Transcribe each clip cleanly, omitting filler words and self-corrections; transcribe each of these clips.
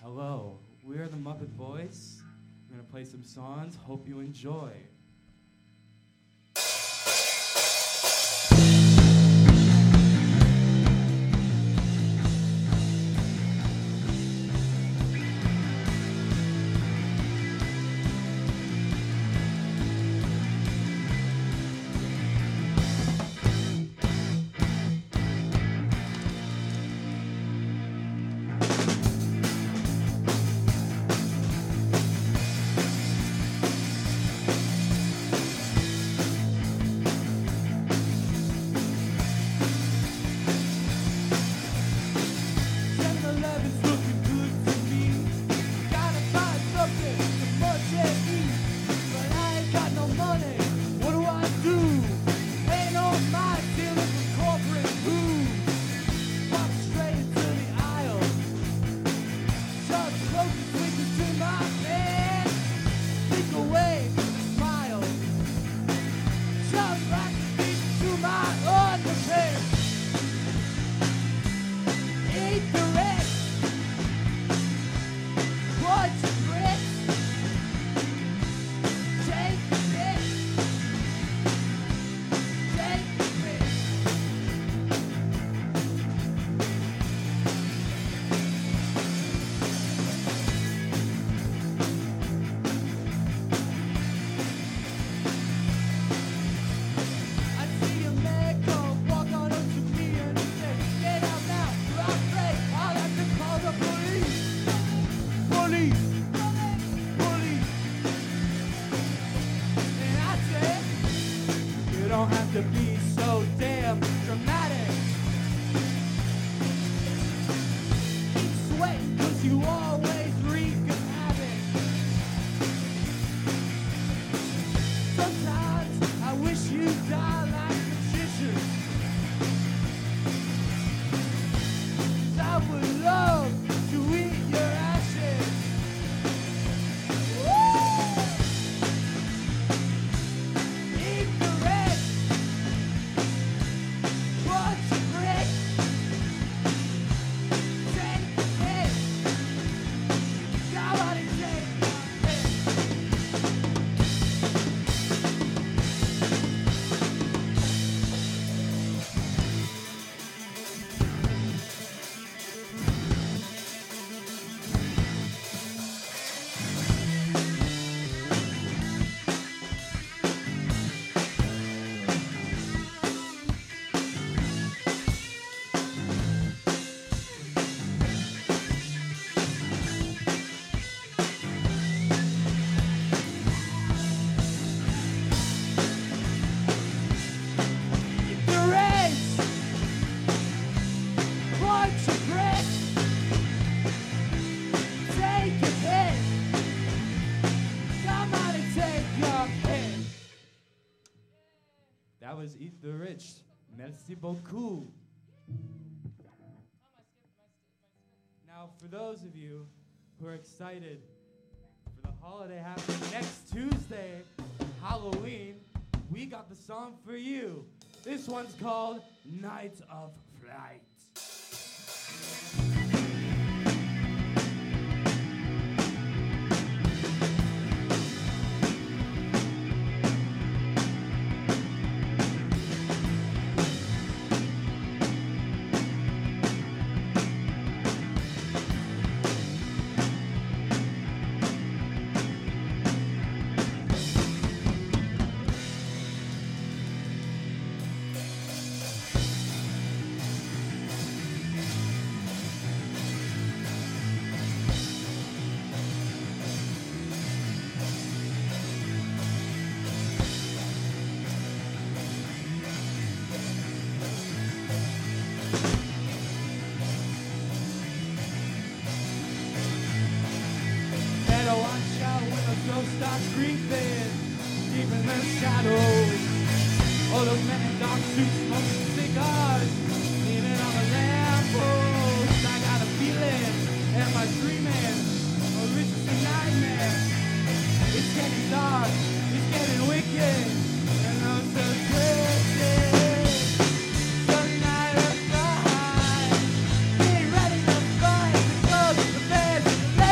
Hello, we are the Muppet Boys. We're going to play some songs. Hope you enjoy. To be so damn dramatic. Sweat, cause you always wreak of havoc. Sometimes I wish you'd die like magicians. I would love to eat your ashes. Eat the rest. That was Eat the Rich. Merci beaucoup. Now, for those of you who are excited for the holiday happening next Tuesday, Halloween, we got the song for you. This one's called Night of Flight. Stop creeping deep in the shadows. All those men in dark suits smoking cigars, leaning on the lamppost. I got a feeling, am I dreaming? Or is this a nightmare? It's getting dark, it's getting wicked, and I'm so twisted. So night of flight, getting ready to fight. The clothes, the beds, the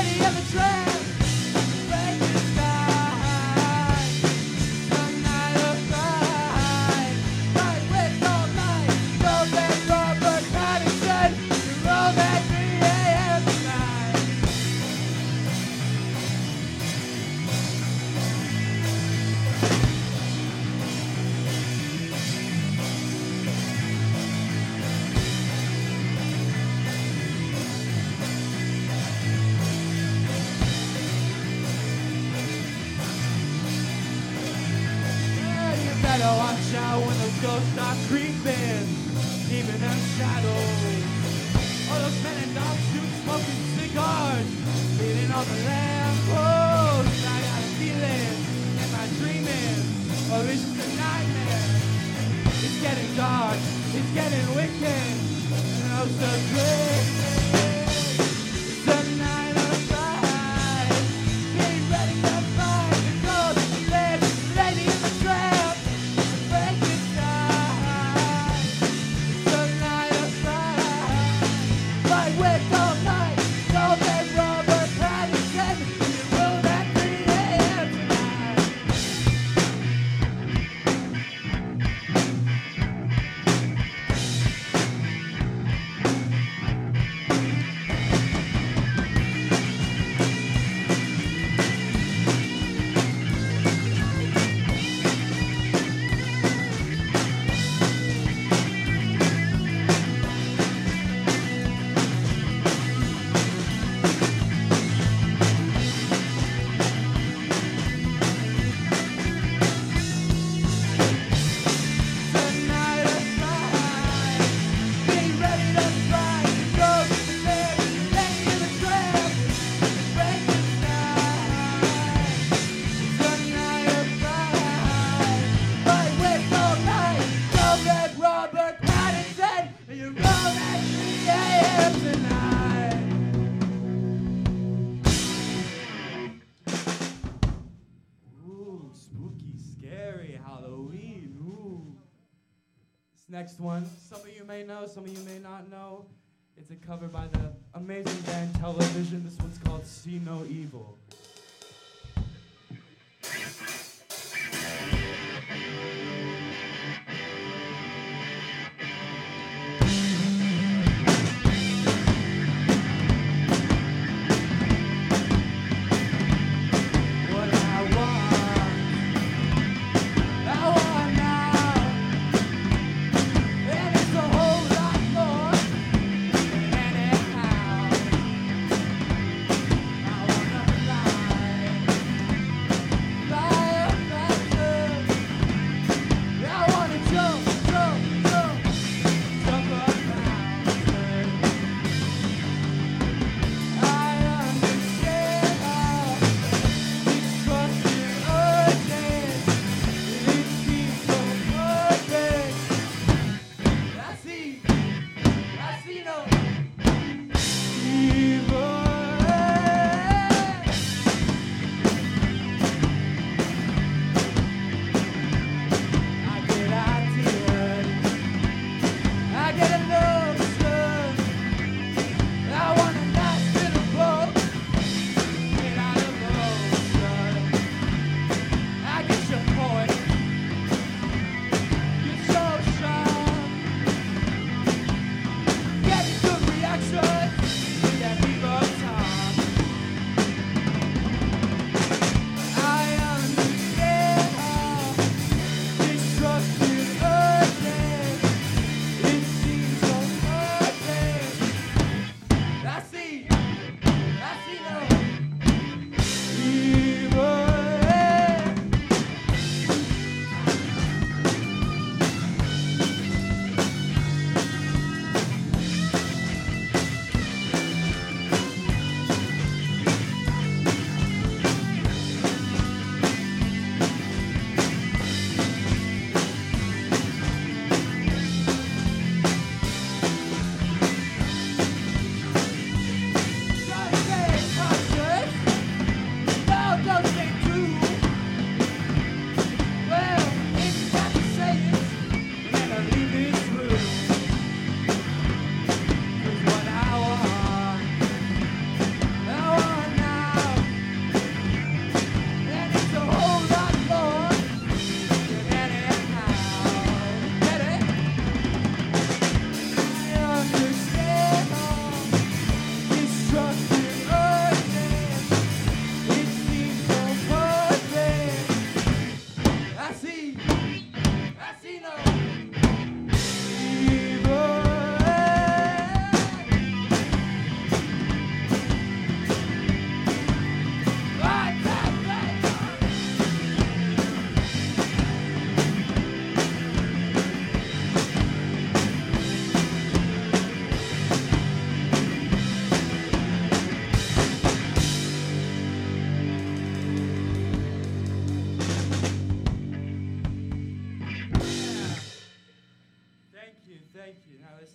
better watch out when those ghosts start creeping, leaving them shadows. All those men in dark suits smoking cigars, leaning on the lamppost. I got a feeling, am I dreaming, or is it a nightmare? It's getting dark, it's getting wicked, and I'm so quick. It's a night of fight, getting ready to fight the ghost, lady in the trap, Frankenstein. It's a night of fight, fight with all night, so that Robert Pattinson in your room at 3 a.m. tonight. Next one, some of you may know, some of you may not know. It's a cover by the amazing band Television. This one's called See No Evil. Fire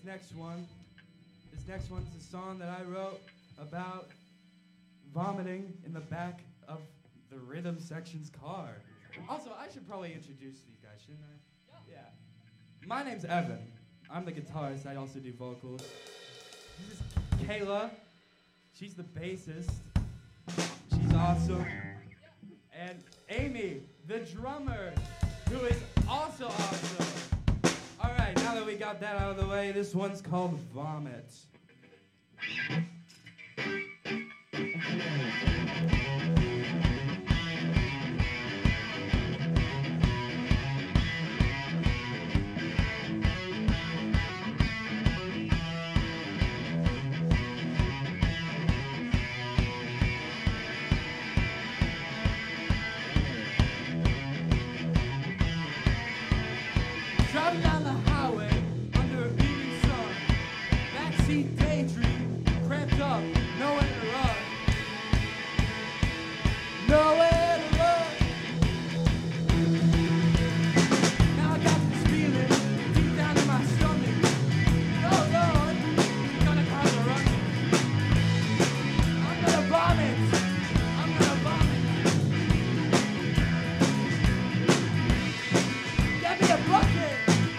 next one is a song that I wrote about vomiting in the back of the rhythm section's car. Also, I should probably introduce these guys, shouldn't I? Yeah. My name's Evan. I'm the guitarist. I also do vocals. This is Kayla. She's the bassist. She's awesome. And Amy, the drummer, who is also awesome. All right, now that we got that out of the way, this one's called Vomit. Driving down the highway under a beating sun, backseat daydream, cramped up, nowhere to run. Nowhere to run. Now I got this feeling deep down in my stomach. Oh Lord, it's gonna cause a rush. I'm gonna vomit. I'm gonna vomit. Get me a bucket.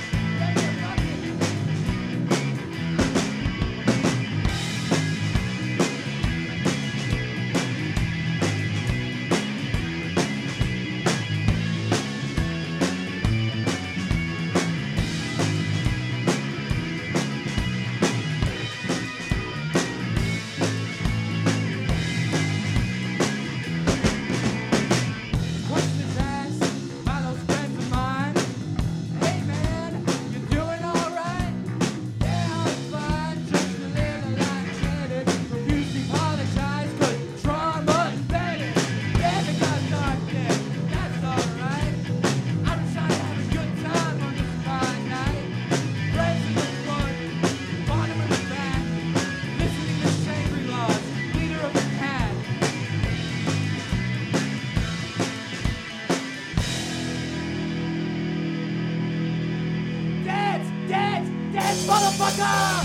Motherfucker!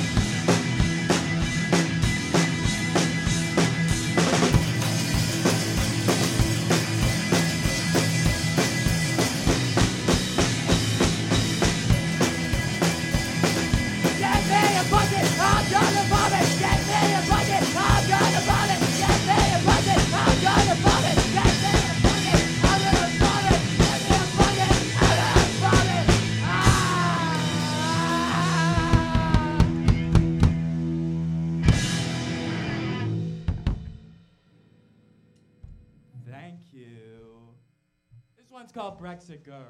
Thank you. This one's called Brexit Girl.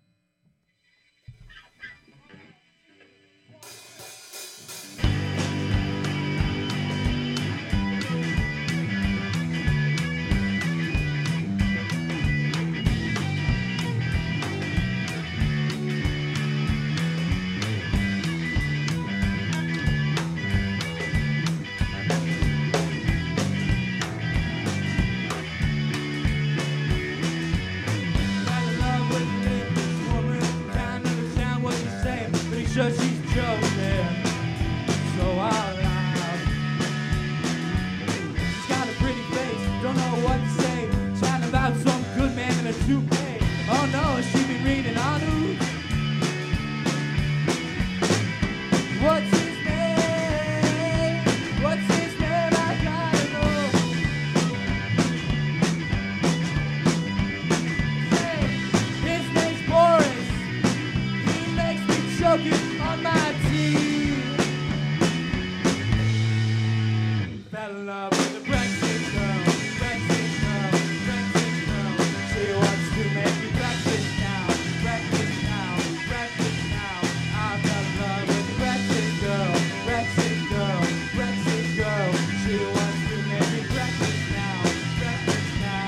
Sure she's joking, so out loud. She's got a pretty face, don't know what to say. Chatting about some good man in a toupee. Oh no, has she been reading Anu? What's his name? What's his name? I gotta know. Say, his name's Boris. He makes me choking on my teeth. Fell in love with the Brexit girl, Brexit girl, Brexit girl. She wants to make me breakfast now, breakfast now, breakfast now. I fell in love with the Brexit girl, Brexit girl, Brexit girl. She wants to make me breakfast now, breakfast now.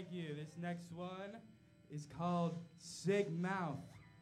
you. This next one is called Sig Mouth.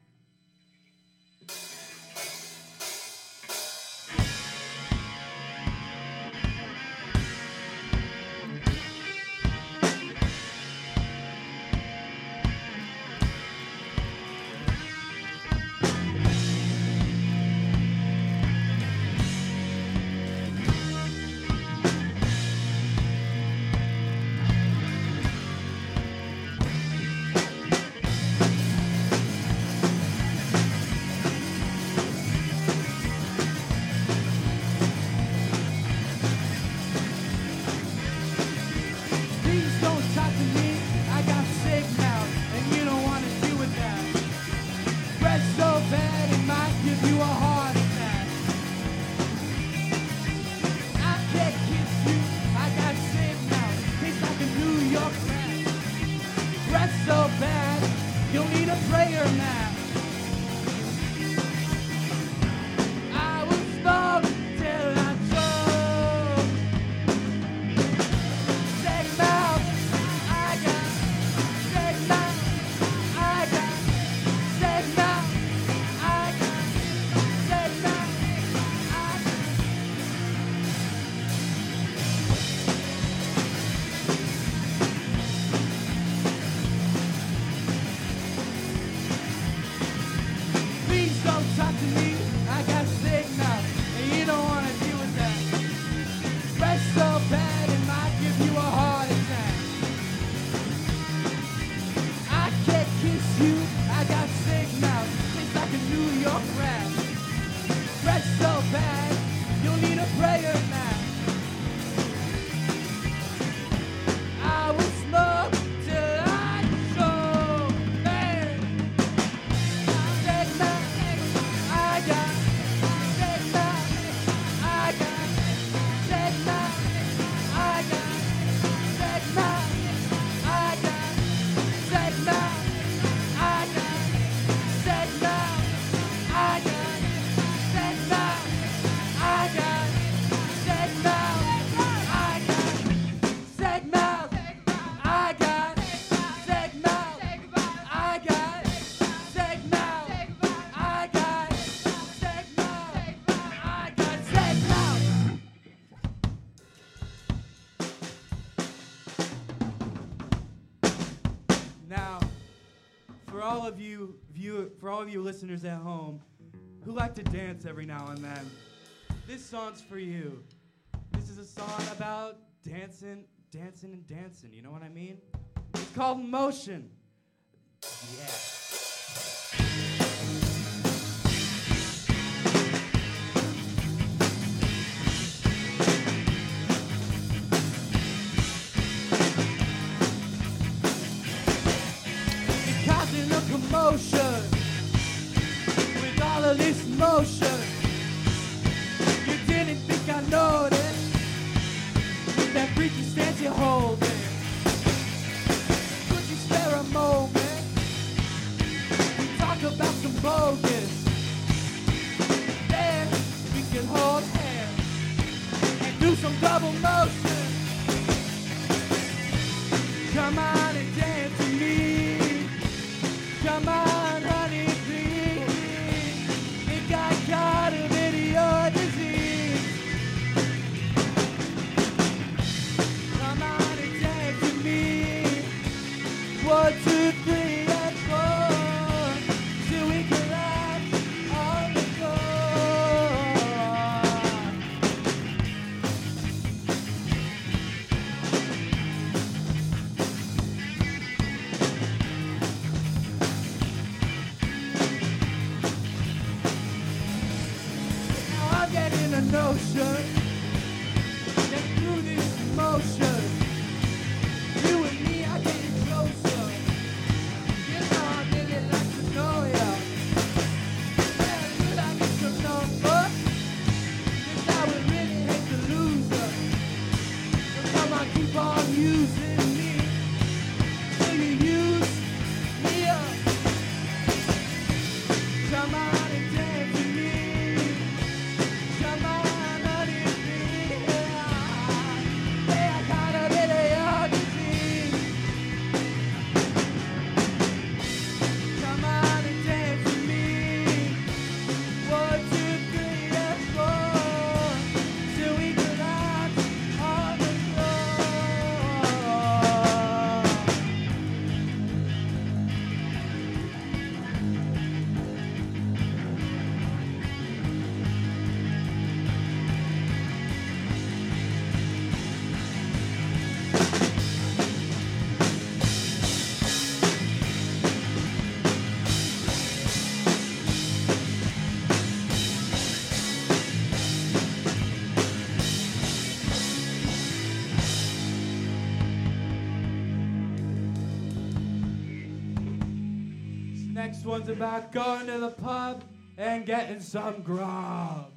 For all of you listeners at home who like to dance every now and then, this song's for you. This is a song about dancing, you know what I mean? It's called Motion. Yeah. Commotion with all of this motion. You didn't think I noticed with that freaky stance you're holding. Could you spare a moment? We talk about some bogus. Then we can hold hands and do some double motion. Come on and dance with me. Come on, honey, please. Think I got a bit of your disease. Come on and dance with me. 1, 2, 3, and 4. Till we can laugh on the a notion that through this motion, you and me are getting closer. You know I really like to know ya. Well, should I get your number? 'Cause I would really hate to lose her. So come on, keep on using me till you use me up. Come on and dance with me. Come on, honey, please. Yeah, I gotta next one's about going to the pub and getting some grub.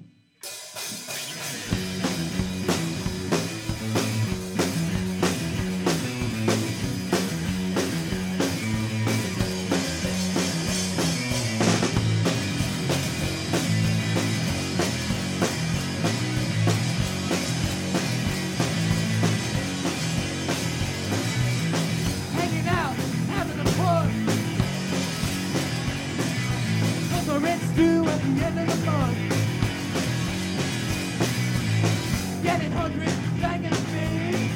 Hanging out, having a fun. Cause the rent's due at the end of the month. Getting hungry, banging me.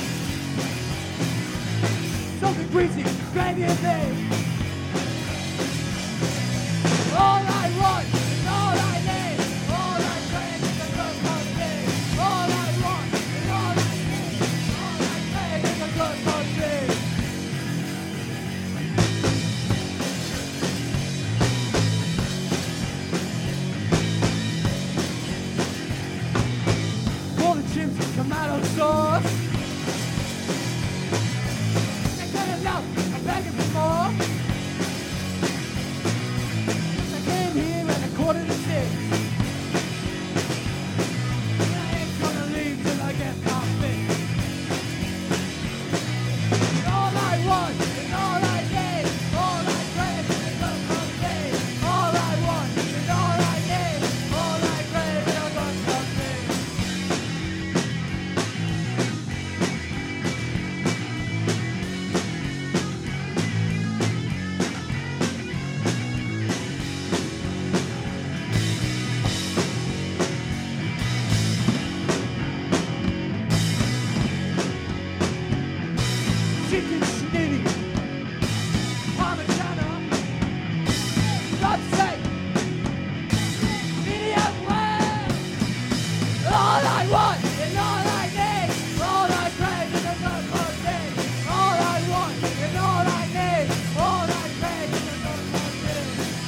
Something greasy, gravy and me. All I want is all I need. All I crave is a good country. All I want is all I need. All I crave is a good country. All the chips, tomato sauce. Ain't got enough, I'm begging for more. I came here at 5:45. And I ain't gonna leave till I get my fix. And all I want is all I need. All I crave is a good country. All I want is all I need. All I crave is a good country. Chicken schnitty, Parmigiano, God's sake, medium well. All I want is all I need. All I crave is a good country. All I want is all I need. All I crave is a good country.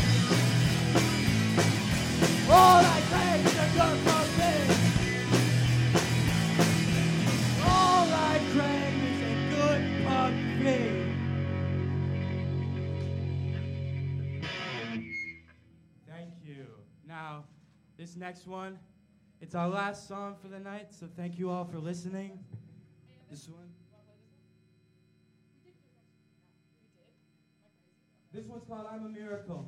All I crave is a good country. All I crave is a good country. Thank you. Now, this next one, it's our last song for the night, so thank you all for listening. This one. This one's called I'm a Miracle.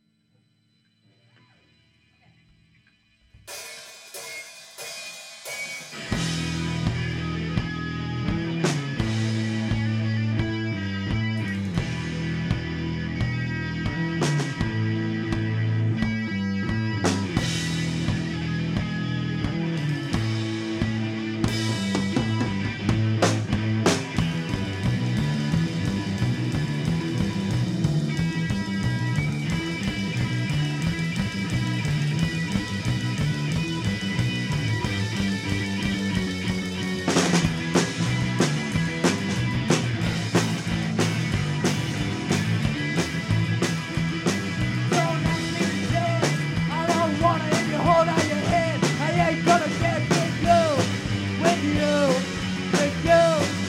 Don't ask me to dance. I don't wanna if you hold out your hand. I ain't gonna dance with you, with you, with you.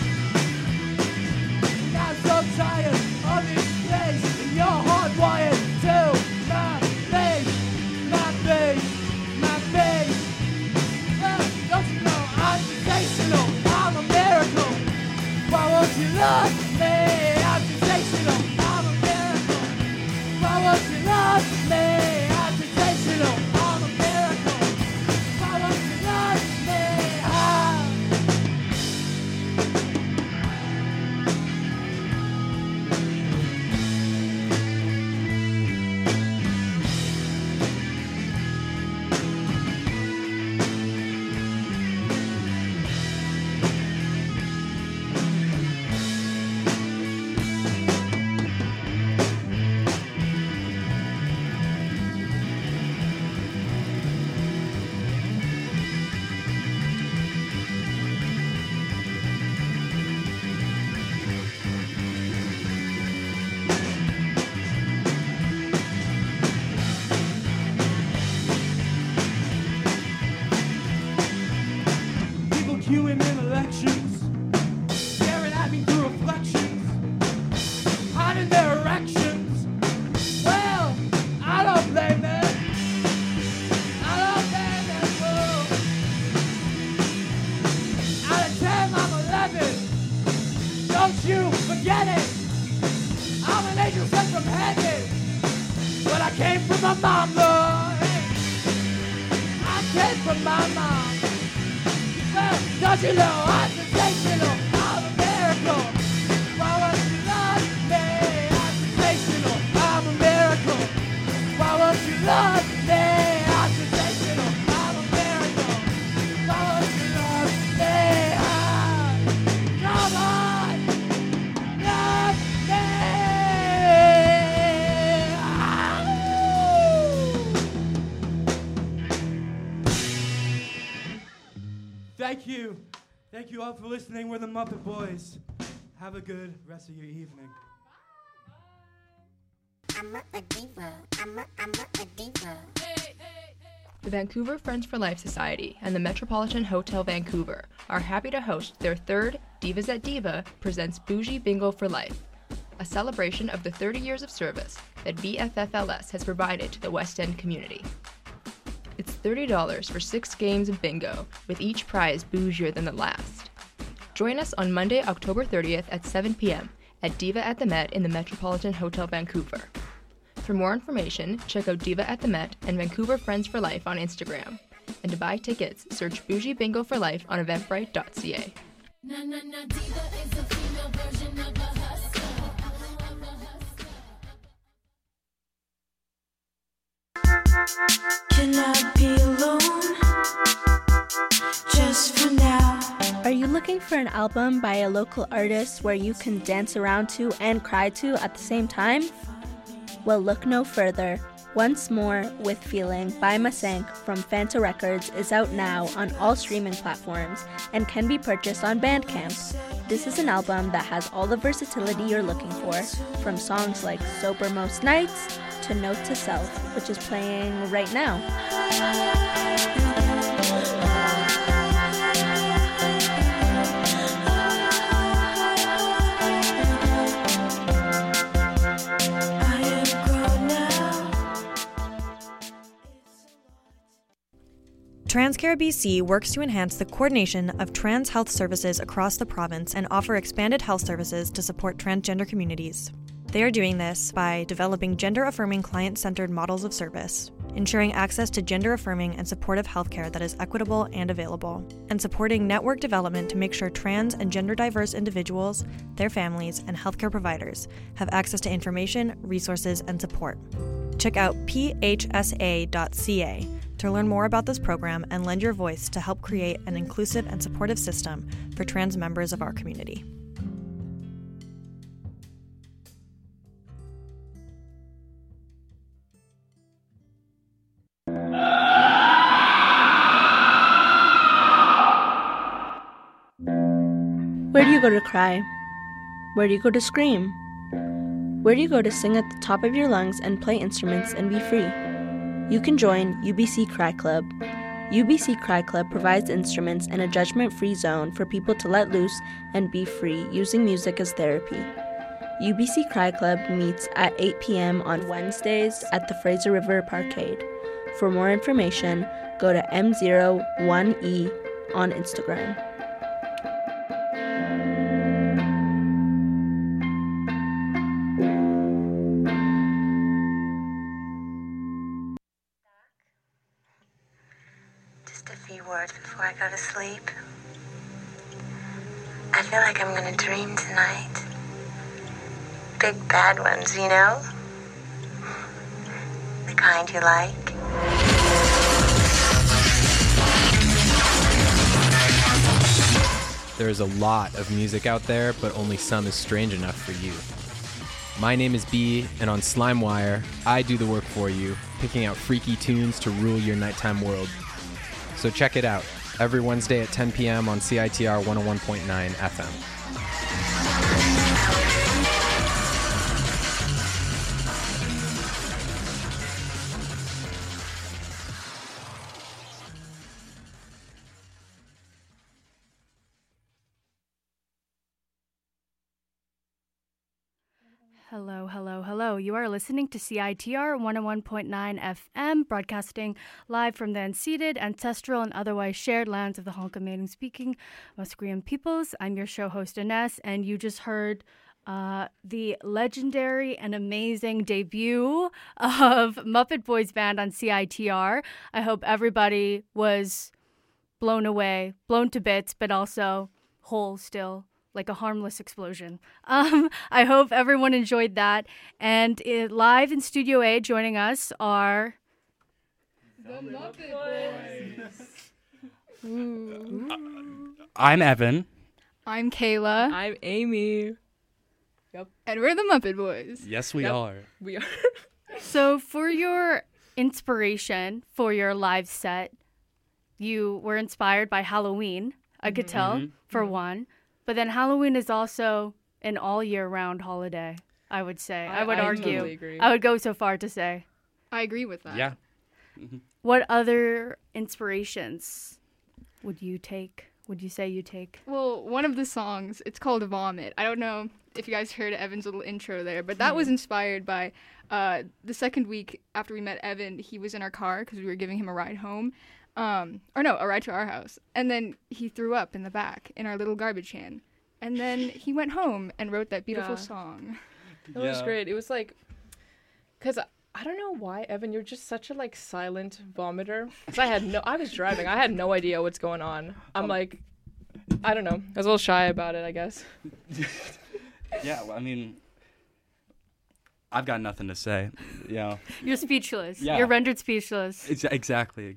I'm so tired of this place, and you're hardwired to my face, my face, my face. Don't you know I'm sensational? I'm a miracle. Why won't you love me? I'm sensational. I'm a miracle. Why won't you love me? I'm sensational. I'm a miracle. Why won't you love me? Queuing in elections, staring at me through reflections, hiding their erections. my mama. Hey, I came from my mom. Well, don't you know I'm sensational? I'm a miracle. Why won't you love me? I'm sensational. I'm a miracle. Why won't you love me? I'm sensational. I'm a miracle. Why won't you love me? Come on, love me. Thank you. Thank you all for listening. We're the Muppet Boys. Have a good rest of your evening. I'm a diva. I'm a diva. The Vancouver Friends for Life Society and the Metropolitan Hotel Vancouver are happy to host their third Divas at Diva presents Bougie Bingo for Life, a celebration of the 30 years of service that BFFLS has provided to the West End community. It's $30 for 6 games of bingo, with each prize bougier than the last. Join us on Monday, October 30th at 7 p.m. at Diva at the Met in the Metropolitan Hotel Vancouver. For more information, check out Diva at the Met and Vancouver Friends for Life on Instagram. And to buy tickets, search Bougie Bingo for Life on eventbrite.ca. Diva is a female version of a hustler. Can I be alone? Just for now. Are you looking for an album by a local artist where you can dance around to and cry to at the same time? Well, look no further. Once More with Feeling by Masank from Fanta Records is out now on all streaming platforms and can be purchased on Bandcamp. This is an album that has all the versatility you're looking for, from songs like Sober Most Nights to Note to Self, which is playing right now. TransCare BC works to enhance the coordination of trans health services across the province and offer expanded health services to support transgender communities. They are doing this by developing gender-affirming client-centered models of service, ensuring access to gender-affirming and supportive healthcare that is equitable and available, and supporting network development to make sure trans and gender-diverse individuals, their families, and healthcare providers have access to information, resources, and support. Check out phsa.ca to learn more about this program and lend your voice to help create an inclusive and supportive system for trans members of our community. Where do you go to cry? Where do you go to scream? Where do you go to sing at the top of your lungs and play instruments and be free? You can join UBC Cry Club. UBC Cry Club provides instruments and a judgment-free zone for people to let loose and be free using music as therapy. UBC Cry Club meets at 8 p.m. on Wednesdays at the Fraser River Parkade. For more information, go to M01E on Instagram. Just a few words before I go to sleep. I feel like I'm gonna dream tonight. Big bad ones, you know? The kind you like. There is a lot of music out there, but only some is strange enough for you. My name is B, and on SlimeWire, I do the work for you, picking out freaky tunes to rule your nighttime world. So check it out, every Wednesday at 10 p.m. on CITR 101.9 FM. Hello, hello, hello. You are listening to CITR 101.9 FM, broadcasting live from the unceded, ancestral, and otherwise shared lands of the Honka-Mating-speaking Musqueam peoples. I'm your show host, Ines, and you just heard the legendary and amazing debut of Muppet Boys Band on CITR. I hope everybody was blown away, blown to bits, but also whole still, like a harmless explosion. I hope everyone enjoyed that. And live in Studio A joining us are... The Muppet Boys. I'm Evan. I'm Kayla. I'm Amy. Yep. And we're the Muppet Boys. Yes, we are. We are. So for your inspiration for your live set, you were inspired by Halloween, I could tell, for one. But then Halloween is also an all year round holiday, I would say. I would argue. Totally agree. I would go so far to say. I agree with that. Yeah. What other inspirations would you say you take? Well, one of the songs, it's called Vomit. I don't know if you guys heard Evan's little intro there, but that was inspired by the second week after we met Evan. He was in our car because we were giving him a ride home. A ride to our house. And then he threw up in the back in our little garbage can. And then he went home and wrote that beautiful song. It was great. It was like, because I don't know why, Evan, you're just such a like silent vomiter. Because I was driving. I had no idea what's going on. I'm like, I don't know. I was a little shy about it, I guess. Yeah, well, I mean, I've got nothing to say. You know. You're speechless. Yeah. You're rendered speechless. Exactly.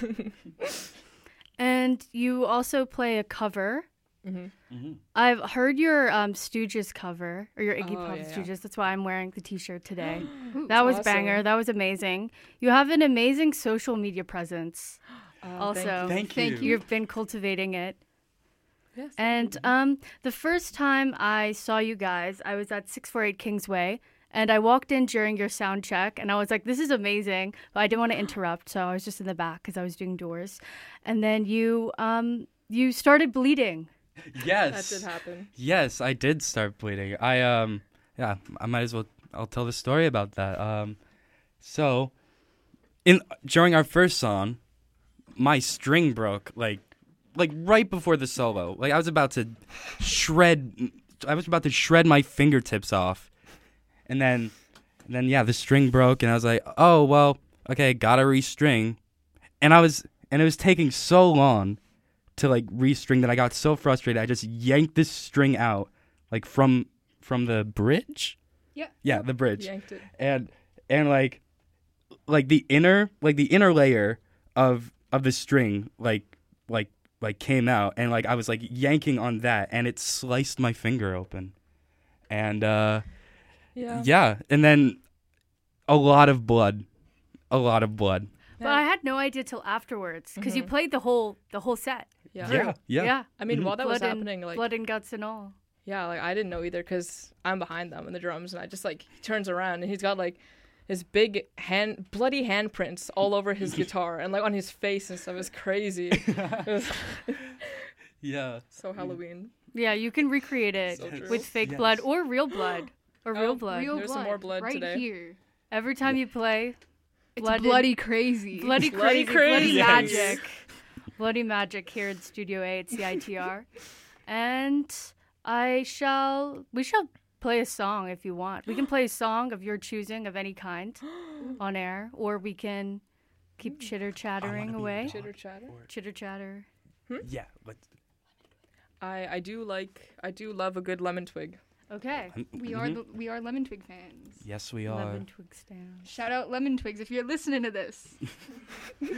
And you also play a cover. I've heard your Stooges cover, or your Iggy Pop Stooges. That's why I'm wearing the t-shirt today. That was awesome. Banger. That was amazing. You have an amazing social media presence. Also, Thank you. You've been cultivating it. Yes. And the first time I saw you guys, I was at 648 Kingsway, and I walked in during your sound check, and I was like, this is amazing, but I didn't want to interrupt, so I was just in the back because I was doing doors. And then you started bleeding. Yes. That did happen. Yes, I did start bleeding. I might as well. I'll tell the story about that. So, during our first song, my string broke like right before the solo. Like I was about to shred my fingertips off, and then the string broke, and I was like, oh well, okay, gotta restring, and it was taking so long to like restring that I got so frustrated I just yanked this string out like from the bridge. Yeah, the bridge. Yanked it. And like the inner layer of the string like came out, and like I was like yanking on that, and it sliced my finger open. And yeah, and then a lot of blood. But I had no idea till afterwards because you played the whole set. Yeah. I mean, while that was happening, like blood and guts and all. Yeah, like I didn't know either because I'm behind them in the drums, and I just like he turns around and he's got like his big bloody handprints all over his guitar and like on his face and stuff. It's crazy. It was Yeah. So Halloween. Yeah, you can recreate it with fake blood or real blood real blood. There's some more blood right today. Here. Every time you play, It's bloody crazy. Bloody crazy. Yes. Magic. Bloody magic here in Studio A at CITR. And we shall play a song if you want. We can play a song of your choosing of any kind on air, or we can keep chitter-chattering away. Chitter-chatter. Yeah. Let's... I do love a good lemon twig. Okay. We are Lemon Twig fans. Yes, we are. Lemon twig stand. Shout out Lemon Twigs if you're listening to this. What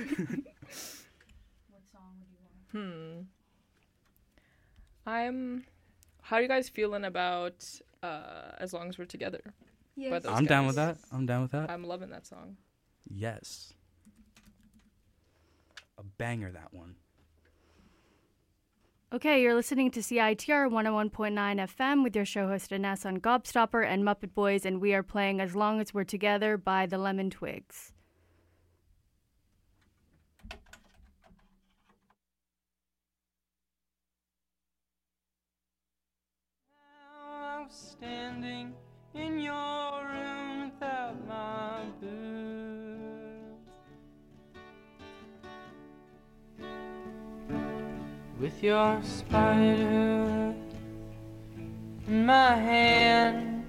song would you want? How are you guys feeling about As Long as We're Together? Yes. I'm down with that. I'm loving that song. Yes. A banger, that one. Okay, you're listening to CITR 101.9 FM with your show host Ines on Gobstopper and Muppet Boys, and we are playing As Long as We're Together by the Lemon Twigs. Now I'm standing in your room without my boots, with your spider in my hand,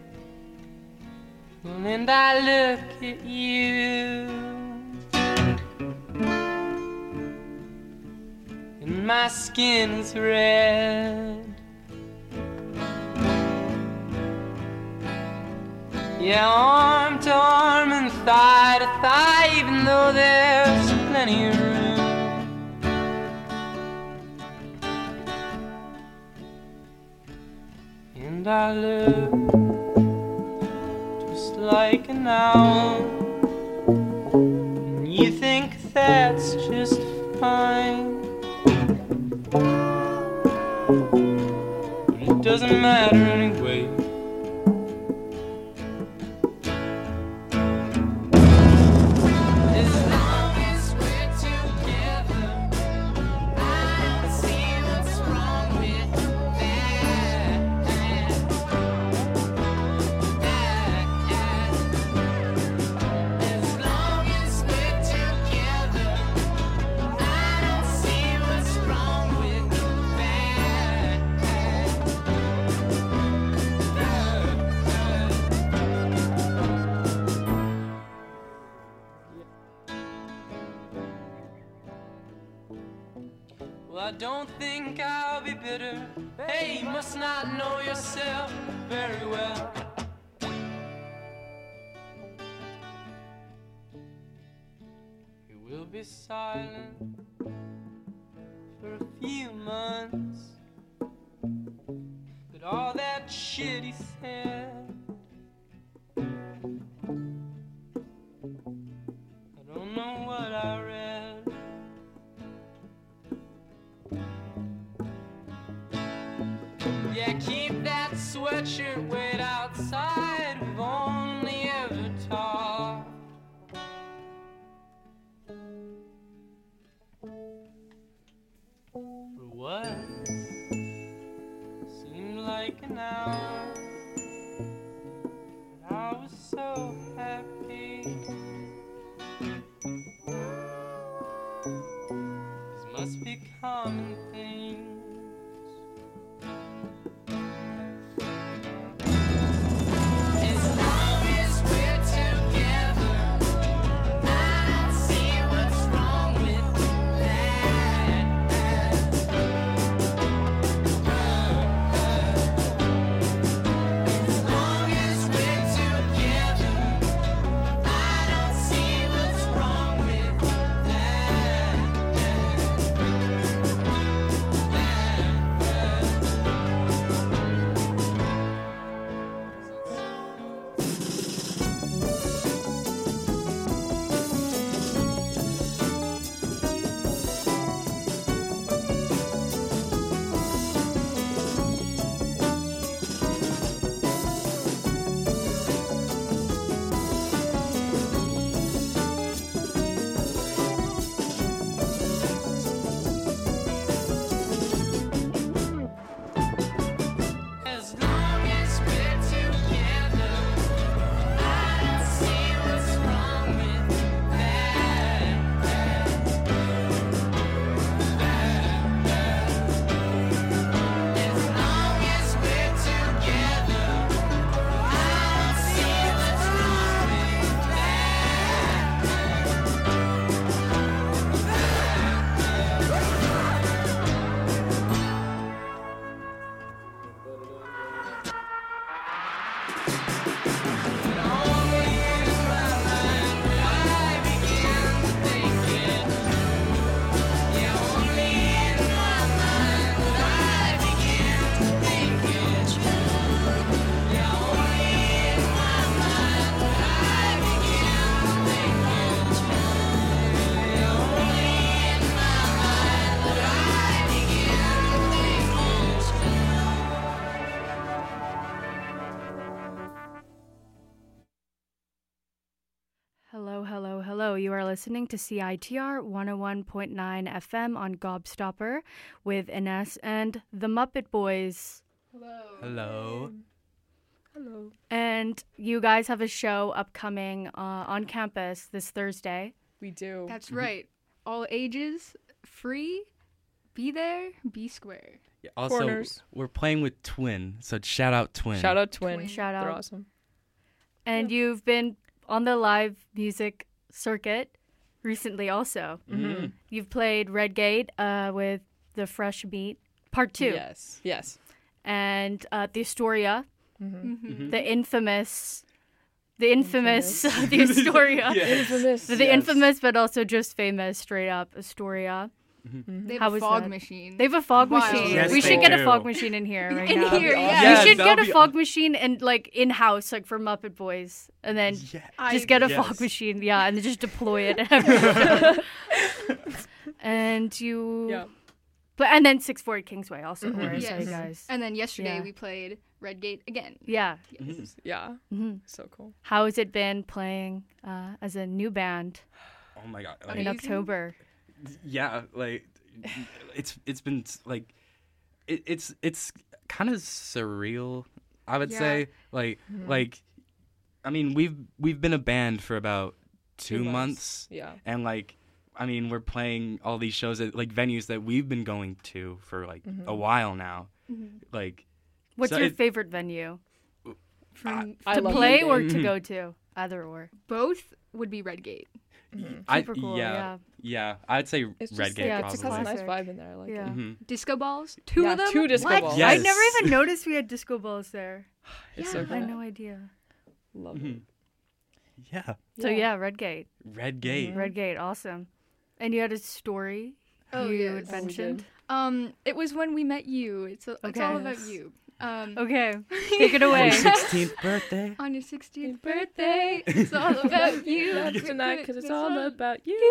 and I look at you, and my skin is red. Yeah, arm to arm and thigh to thigh, even though there's plenty of room. And I look just like an owl, and you think that's just fine. It doesn't matter anyway. Well, I don't think I'll be bitter. Hey, you must not know yourself very well. You will be silent for a few months, but all that shit he said, I don't know what I read. Yeah, keep that sweatshirt wait outside. We've only ever talked. For what seemed like an hour, but I was so happy. These must be common things. Hello, you are listening to CITR 101.9 FM on Gobstopper with Ines and the Muppet Boys. Hello. Hello. And you guys have a show upcoming on campus this Thursday. We do. That's right. All ages, free, Be there, be square. Yeah, also, Corners. we're playing with Twin, so shout out Twin. Shout out Twin. Shout out. They're awesome. And you've been on the live music circuit recently also. Mm-hmm. You've played Redgate with the Fresh Meat Part 2. Yes. And the Astoria, Mm-hmm. the infamous the Astoria. Infamous. The infamous but also just famous straight up Astoria. They How have a was fog that? machine. They have a fog Wild. machine. Yes, we they should get a do. fog machine in here right In now. here, awesome. yeah. Yeah, We should that'll get a be fog machine and like in house, like for Muppet Boys, and then just get a fog machine, and then just deploy it everywhere. And you, Yeah. but and then 640 Kingsway also. Where I saw you Yes. guys. And then yesterday Yeah. we played Redgate again. Yeah. Yeah. hmm So cool. How has it been playing as a new band Oh my god. in Like, Amazing. October? yeah, like it's been like it's kind of surreal, I would Yeah. say. Like I mean, we've been a band for about 2 months. Yeah. And like I mean, we're playing all these shows at like venues that we've been going to for like a while now. Like What's so your it- favorite venue From I to love play Redgate. or to go to? Either or. both would be Redgate. Super cool, yeah, I'd say It's just Redgate yeah, like, it's it a just has a nice classic. vibe in there. I like Yeah. it. Mhm. Disco balls, two Yeah, of them. 2 disco What? balls. I Yes. never even noticed we had disco balls there. It's so I cool. had no idea. Love Mhm. it. Yeah, So yeah, Redgate. Redgate. Redgate, awesome. And you had a story Oh, you yes. had Oh, we mentioned. did. It was when we met you. It's all Okay. about you. Okay, take it away. 16th birthday. On your 16th birthday, it's all about you. Love tonight because it's all about you.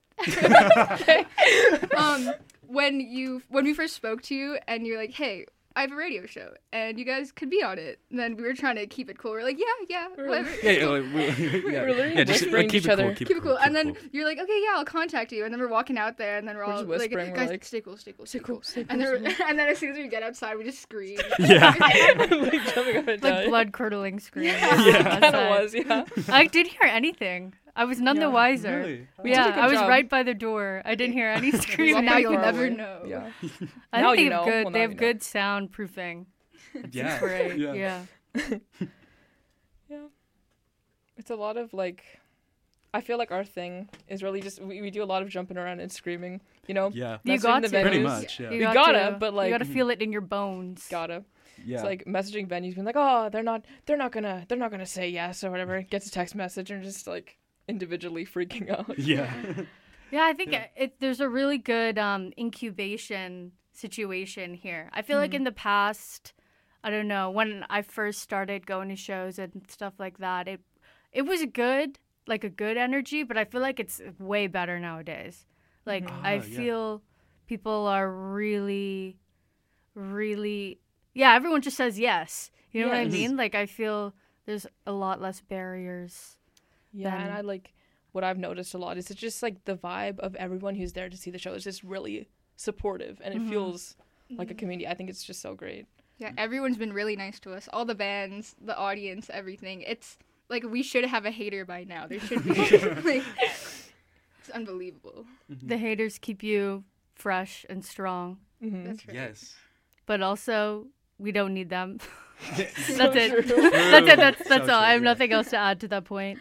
When we first spoke to you and you're like, hey, I have a radio show and you guys could be on it. And then we were trying to keep it cool. We're like, yeah, whatever. Yeah, like, We're literally just whispering like, to keep each it cool, other. keep Keep it cool. And keep then cool. you're like, okay, yeah, I'll contact you. And then we're walking out there and then we're We're all just like, whispering, we're guys, like, stay cool, stay cool, stay cool. stay And cool, then, and then as soon as we get outside, we just scream. Yeah. Like jumping up and down. Like blood curdling scream. Yeah, kind of was. Yeah. I didn't hear anything. I was none the Yeah, wiser. really? We did Yeah, a good I was job. right by the door. I didn't hear any Well, screaming. now you'll Far never away. know. Yeah. I Now think you they have know. good. Well, they now have you know. good soundproofing. Yeah. Great. Yeah. Yeah. Yeah. It's a lot of like, I feel like our thing is really just we do a lot of jumping around and screaming. You know. Yeah. You Messaging got the to. Pretty venues. much. Yeah. You We got gotta, to. but, like- you gotta feel it in your bones. Gotta. Yeah. It's like messaging venues, being like, oh, they're not gonna say yes or whatever. Gets a text message and just like individually freaking out. yeah. Yeah, I think there's a really good incubation situation here. I feel like in the past, I don't know, when I first started going to shows and stuff like that, it was a good energy, but I feel like it's way better nowadays. Like I yeah. feel people are really, really, yeah, everyone just says yes. You know what I Yes. mean? Like I feel there's a lot less barriers. Yeah, and Then- I like what I've noticed a lot is it's just like the vibe of everyone who's there to see the show is just really supportive and it feels like a community. I think it's just so great. Yeah, everyone's been really nice to us. All the bands, the audience, everything. It's like we should have a hater by now. There should be. Like, it's unbelievable. The haters keep you fresh and strong, That's right. Yes. but also we don't need them. So That's it. true. That's it. That's So all. true, I have yeah. nothing else to add to that point.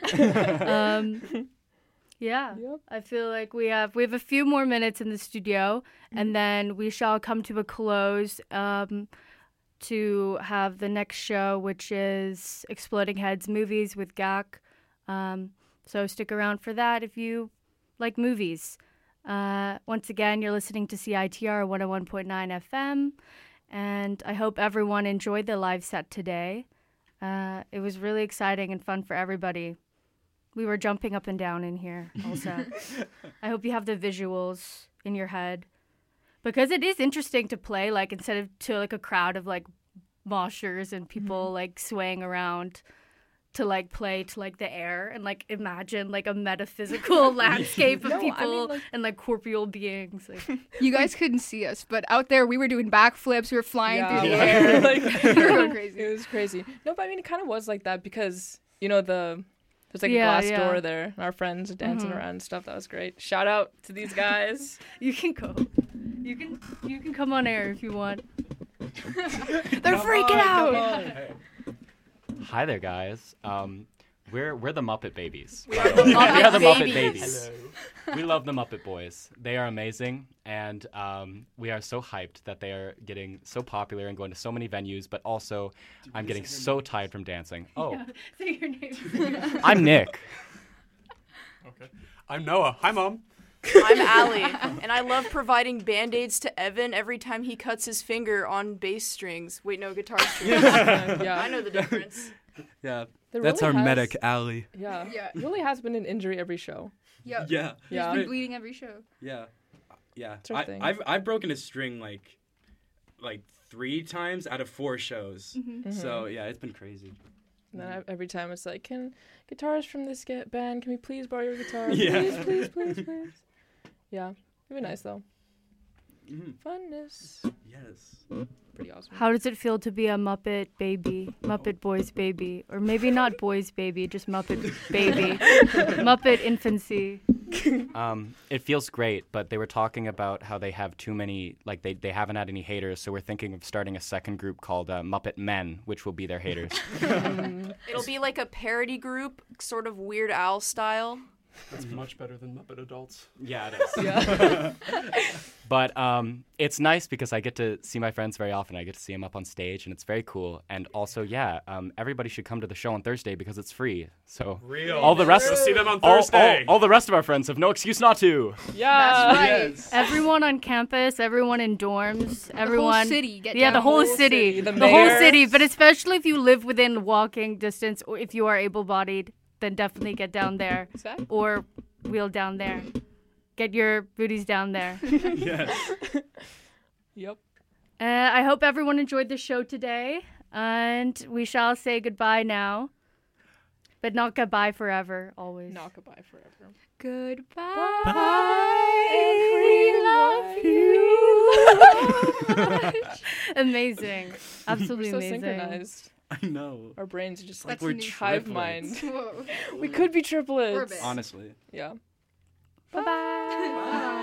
Yeah, Yep. I feel like we have a few more minutes in the studio, and then we shall come to a close to have the next show, which is Exploding Heads Movies with GAC. So stick around for that if you like movies. Once again, you're listening to CITR 101.9 FM, and I hope everyone enjoyed the live set today. It was really exciting and fun for everybody. We were jumping up and down in here also. I hope you have the visuals in your head. Because it is interesting to play, like, instead of to, like, a crowd of, like, moshers and people, like, swaying around to, like, play to, like, the air and, like, imagine, like, a metaphysical landscape of No, I mean, people like- and, like, corporeal beings. Like, You guys couldn't see us, but out there we were doing backflips. We were flying through the Yeah. air. Like, we were going crazy. It was crazy. No, but I mean, it kind of was like that because, you know, there's like Yeah, a glass yeah. door there. And our friends dancing around and stuff. That was great. Shout out to these guys. you can go. You can come on air if you want. They're freaking out. Hi there, guys. We're the Muppet Babies. We are the Muppet Babies. We love the Muppet Boys. They are amazing, and we are so hyped that they are getting so popular and going to so many venues. But also, I'm getting so tired from dancing. Oh, Yeah, say your name. I'm Nick. Okay. I'm Noah. Hi, Mom. I'm Allie, and I love providing Band-Aids to Evan every time he cuts his finger on bass strings. Wait, no, guitar strings. Yeah. I know the difference. Yeah, There that's really our has- medic, Allie. Yeah. Yeah. It really has been an injury every show. Yep. Yeah. He's Yeah. been bleeding every show. Yeah, yeah. Sort of thing. I've broken a string like 3 times out of 4 shows. Mm-hmm. So yeah, it's been crazy. And then every time it's like, can guitarists from this band, can we please borrow your guitar? Yeah. Please. Yeah. It'd be nice, though. Mhm. Funness. Yes. Pretty awesome. How does it feel to be a Muppet baby? Muppet Boys baby. Or maybe not boys baby, just Muppet baby. Muppet infancy. It feels great, but they were talking about how they have too many, like they haven't had any haters, so we're thinking of starting a second group called Muppet Men, which will be their haters. It'll be like a parody group, sort of Weird Al style. That's much better than Muppet Adults. Yeah, it is. Yeah. But it's nice because I get to see my friends very often. I get to see them up on stage, and it's very cool. And also, everybody should come to the show on Thursday because it's free. So Real. all the rest, Go see them on all- Thursday. all the rest of our friends have no excuse not to. Yeah. That's right. Yes. Everyone on campus, everyone in dorms, everyone. city, get Yeah, down. the whole whole city. city, the The whole mayor. city. But especially if you live within walking distance or if you are able bodied, then definitely get down there. Exactly. Or wheel down there. Get your booties down there. Yes. Yep. I hope everyone enjoyed the show today. And we shall say goodbye now. But not goodbye forever, always. Not goodbye forever. Goodbye. We love you. Amazing. Absolutely We're so amazing. synchronized. I know. Our brains are just like That's we're new. hive triplets. mind. Whoa. We could be triplets. Orbit. Honestly. Yeah. Bye-bye. Bye.